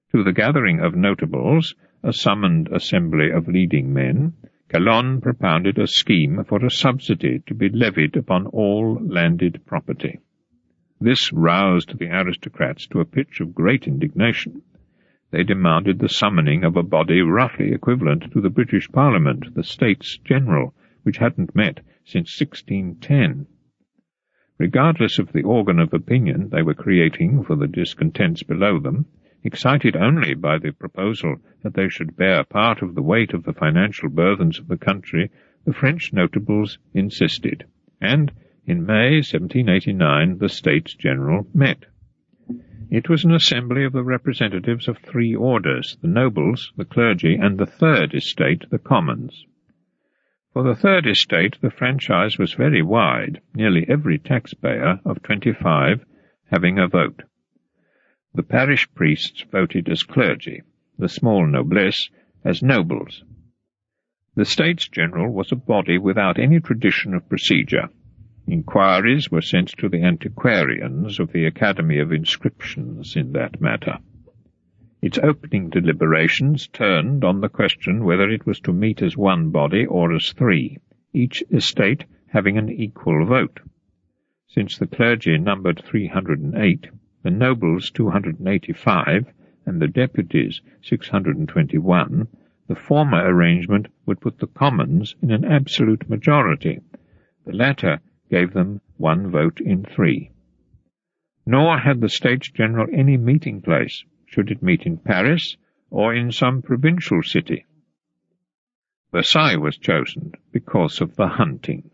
To the gathering of notables, a summoned assembly of leading men, Calonne propounded a scheme for a subsidy to be levied upon all landed property. This roused the aristocrats to a pitch of great indignation. They demanded the summoning of a body roughly equivalent to the British Parliament, the States General, which hadn't met since 1610. Regardless of the organ of opinion they were creating for the discontents below them, excited only by the proposal that they should bear part of the weight of the financial burthens of the country, the French notables insisted, and in May 1789 the States General met. It was an assembly of the representatives of three orders, the nobles, the clergy, and the third estate, the commons. For the third estate the franchise was very wide, nearly every taxpayer of 25 having a vote. The parish priests voted as clergy, the small noblesse as nobles. The States General was a body without any tradition of procedure. Inquiries were sent to the antiquarians of the Academy of Inscriptions in that matter. Its opening deliberations turned on the question whether it was to meet as one body or as three, each estate having an equal vote. Since the clergy numbered 308, the nobles 285, and the deputies 621, the former arrangement would put the commons in an absolute majority. The latter gave them one vote in three. Nor had the States General any meeting place, should it meet in Paris or in some provincial city. Versailles was chosen because of the hunting.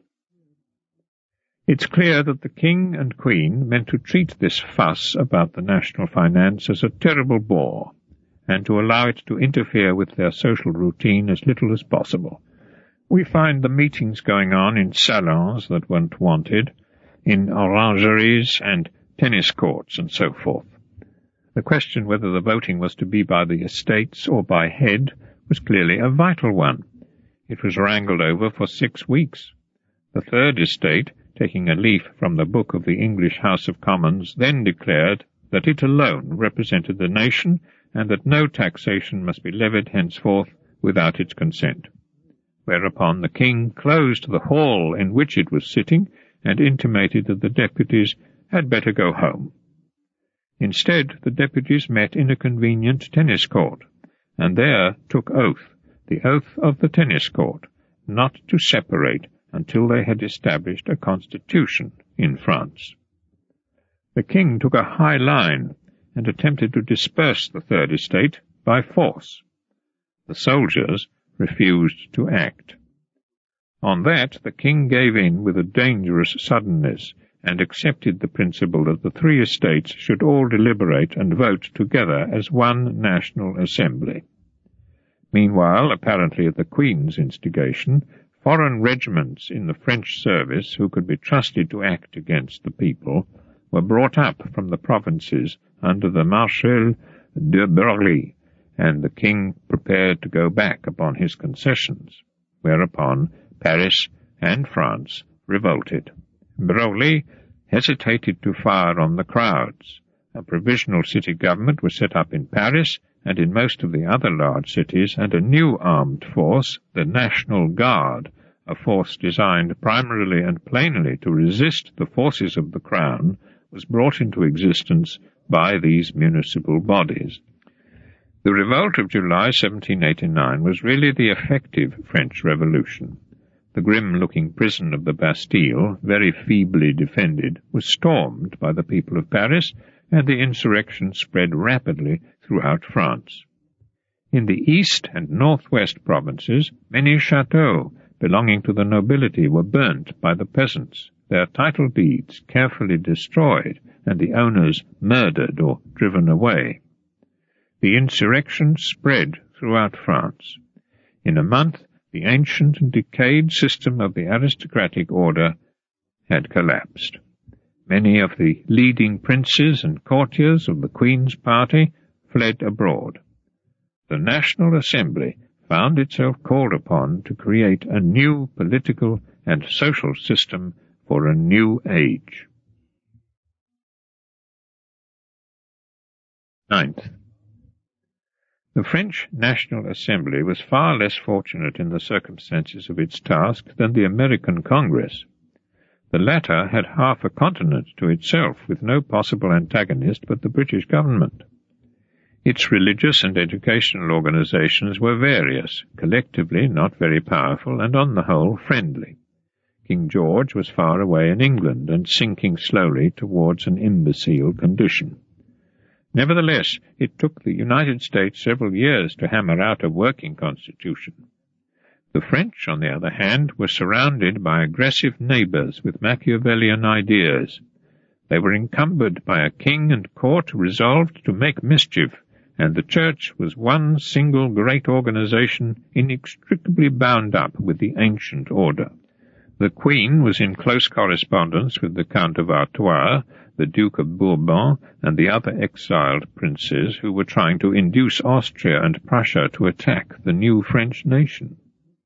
It's clear that the King and Queen meant to treat this fuss about the national finance as a terrible bore, and to allow it to interfere with their social routine as little as possible. We find the meetings going on in salons that weren't wanted, in orangeries and tennis courts and so forth. The question whether the voting was to be by the estates or by head was clearly a vital one. It was wrangled over for 6 weeks. The third estate, taking a leaf from the book of the English House of Commons, then declared that it alone represented the nation, and that no taxation must be levied henceforth without its consent. Whereupon the King closed the hall in which it was sitting, and intimated that the deputies had better go home. Instead, the deputies met in a convenient tennis court, and there took oath, the oath of the tennis court, not to separate until they had established a constitution in France. The King took a high line and attempted to disperse the third estate by force. The soldiers refused to act. On that the King gave in with a dangerous suddenness, and accepted the principle that the three estates should all deliberate and vote together as one national assembly. Meanwhile, apparently at the Queen's instigation, foreign regiments in the French service, who could be trusted to act against the people, were brought up from the provinces under the Marshal de Broglie, and the King prepared to go back upon his concessions, whereupon Paris and France revolted. Broglie hesitated to fire on the crowds. A provisional city government was set up in Paris and in most of the other large cities, and a new armed force, the National Guard, a force designed primarily and plainly to resist the forces of the Crown, was brought into existence by these municipal bodies. The revolt of July 1789 was really the effective French Revolution. The grim-looking prison of the Bastille, very feebly defended, was stormed by the people of Paris, and the insurrection spread rapidly throughout France. In the east and northwest provinces, many chateaux belonging to the nobility were burnt by the peasants, their title deeds carefully destroyed, and the owners murdered or driven away. The insurrection spread throughout France. In a month, the ancient and decayed system of the aristocratic order had collapsed. Many of the leading princes and courtiers of the Queen's party fled abroad. The National Assembly found itself called upon to create a new political and social system for a new age. 9th. The French National Assembly was far less fortunate in the circumstances of its task than the American Congress. The latter had half a continent to itself, with no possible antagonist but the British government. Its religious and educational organizations were various, collectively not very powerful, and on the whole friendly. King George was far away in England and sinking slowly towards an imbecile condition. Nevertheless, it took the United States several years to hammer out a working constitution. The French, on the other hand, were surrounded by aggressive neighbors with Machiavellian ideas. They were encumbered by a king and court resolved to make mischief, and the Church was one single great organization inextricably bound up with the ancient order. The Queen was in close correspondence with the Count of Artois, the Duke of Bourbon, and the other exiled princes who were trying to induce Austria and Prussia to attack the new French nation.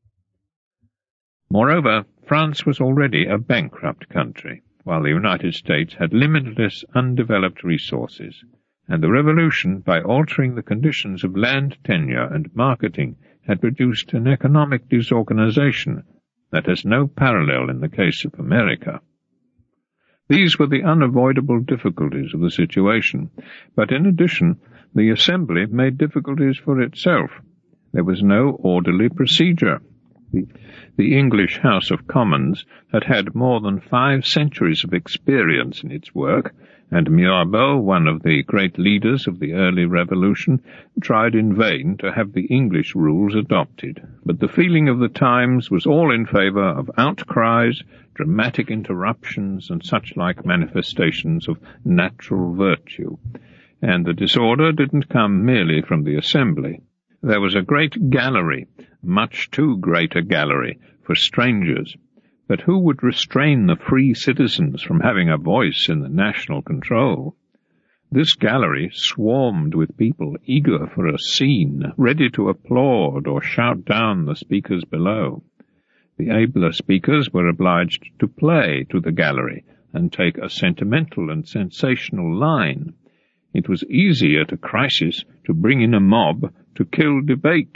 Moreover, France was already a bankrupt country, while the United States had limitless undeveloped resources, and the Revolution, by altering the conditions of land tenure and marketing, had produced an economic disorganization that has no parallel in the case of America. These were the unavoidable difficulties of the situation, but in addition, the Assembly made difficulties for itself. There was no orderly procedure. The English House of Commons had had more than 5 centuries of experience in its work, and Mirabeau, one of the great leaders of the early Revolution, tried in vain to have the English rules adopted. But the feeling of the times was all in favour of outcries, dramatic interruptions, and such-like manifestations of natural virtue. And the disorder didn't come merely from the Assembly. There was a great gallery, much too great a gallery, for strangers. But who would restrain the free citizens from having a voice in the national control? This gallery swarmed with people eager for a scene, ready to applaud or shout down the speakers below. The abler speakers were obliged to play to the gallery and take a sentimental and sensational line. It was easy at a crisis to bring in a mob to kill debate.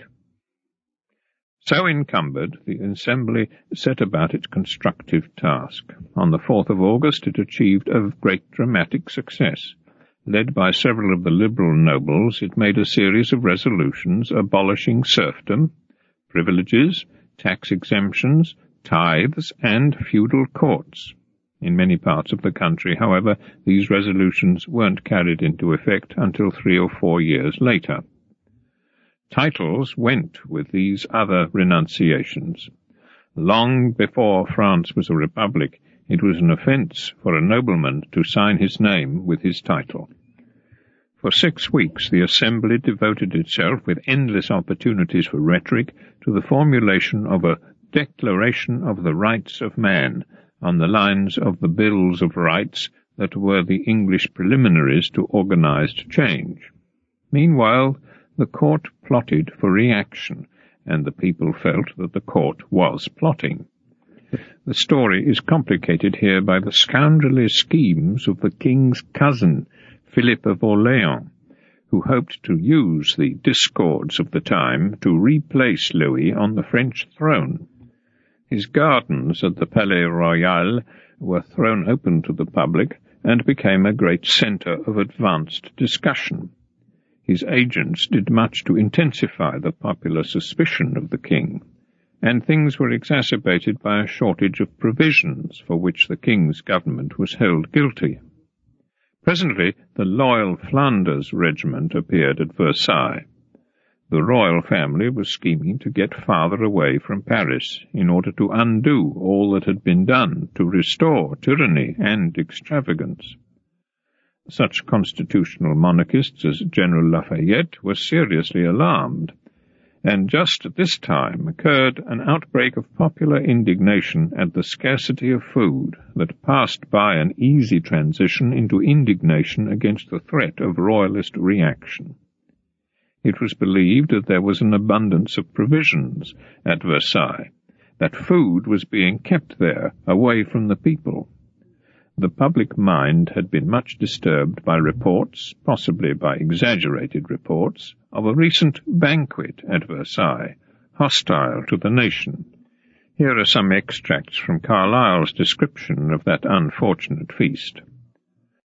So encumbered, the Assembly set about its constructive task. On the 4th of August it achieved a great dramatic success. Led by several of the liberal nobles, it made a series of resolutions abolishing serfdom, privileges, tax exemptions, tithes, and feudal courts. In many parts of the country, however, these resolutions weren't carried into effect until 3 or 4 years later. Titles went with these other renunciations. Long before France was a republic, it was an offence for a nobleman to sign his name with his title. For 6 weeks the Assembly devoted itself, with endless opportunities for rhetoric, to the formulation of a Declaration of the Rights of Man, on the lines of the Bills of Rights that were the English preliminaries to organized change. Meanwhile, the court plotted for reaction, and the people felt that the court was plotting. The story is complicated here by the scoundrelly schemes of the king's cousin, Philip of Orleans, who hoped to use the discords of the time to replace Louis on the French throne. His gardens at the Palais Royal were thrown open to the public and became a great centre of advanced discussion. His agents did much to intensify the popular suspicion of the king, and things were exacerbated by a shortage of provisions for which the king's government was held guilty. Presently the loyal Flanders regiment appeared at Versailles. The royal family was scheming to get farther away from Paris in order to undo all that had been done to restore tyranny and extravagance. Such constitutional monarchists as General Lafayette were seriously alarmed, and just at this time occurred an outbreak of popular indignation at the scarcity of food that passed by an easy transition into indignation against the threat of royalist reaction. It was believed that there was an abundance of provisions at Versailles, that food was being kept there away from the people. The public mind had been much disturbed by reports, possibly by exaggerated reports, of a recent banquet at Versailles, hostile to the nation. Here are some extracts from Carlyle's description of that unfortunate feast.